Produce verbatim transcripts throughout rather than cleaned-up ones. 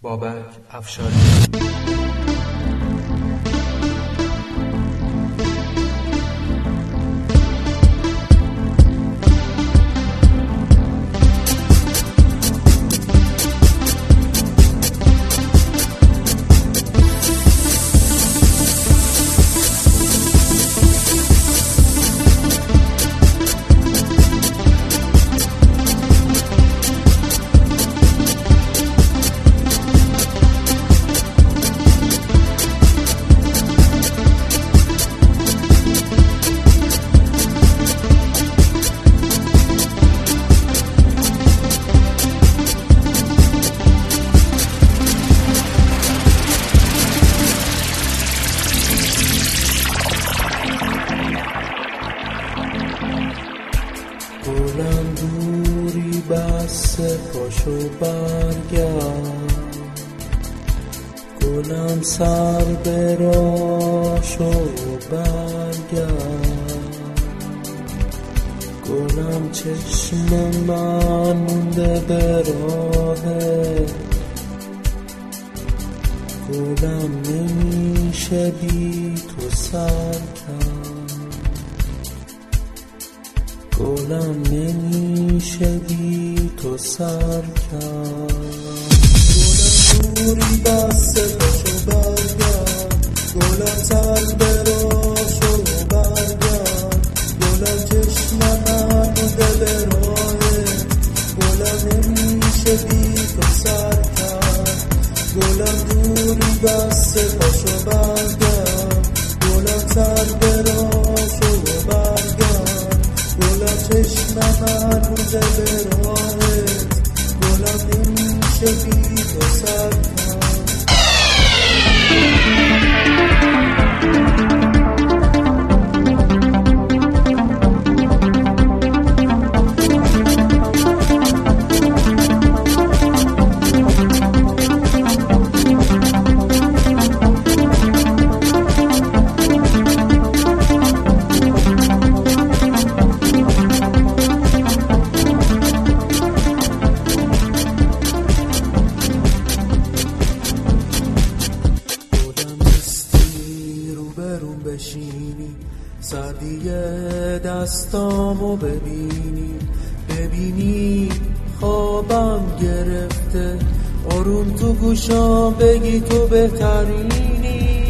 بابک افشاری. گلم دوری بسته پاشو برگرد، گلم سر به راشو برگرد، گلم چشم من مونده به راهه، گلم نمیشه بی تو سر کرد، گلم نمیشه بی تو سر کرد. گلم دوری بسته پاشو برگرد، گلم سر به راشو برگرد، گلم چشم من مونده به راهه، گلم نمیشه بی تو سر کرد. گلم دوری بسته پاشو برگرد، گلم سر به راشو برگرد، گلم چشم من مونده به راهت، گلم نمیشه بی تو سر کرد. بشینی سردی دستامو ببینی، ببینی خوابم گرفته، آروم تو گوشام بگی تو بهترینی.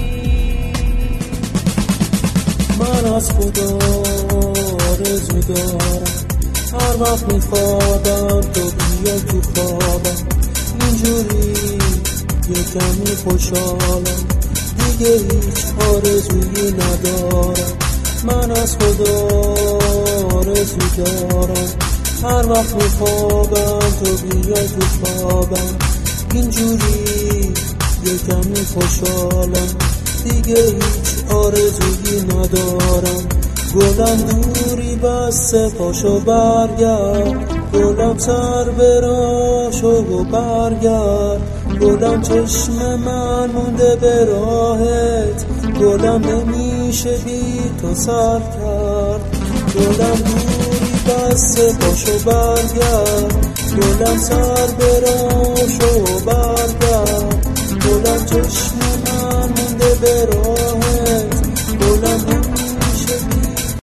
من از خدا آرزو دارم، هر وقت میخوابم تو بیا تو خوابم، اینجوری یه کمی خوشحالم، دیگه هیچ آرزویی ندارم. من از خدا آرزو دارم، هر وقت میخوابم تو بیای تو خوابم، اینجوری یه کمی خوشحالم، دیگه هیچ آرزویی ندارم. گلم دوری بسته پاشو برگرد، گلم سر به راشو برگرد، گلم چشم من مونده به راهت، گلم نمیشه بی تو سر کرد. گلم دوری بسته پاشو برگرد، گلم سر به راشو برگرد، گلم چشم من مونده به راهت،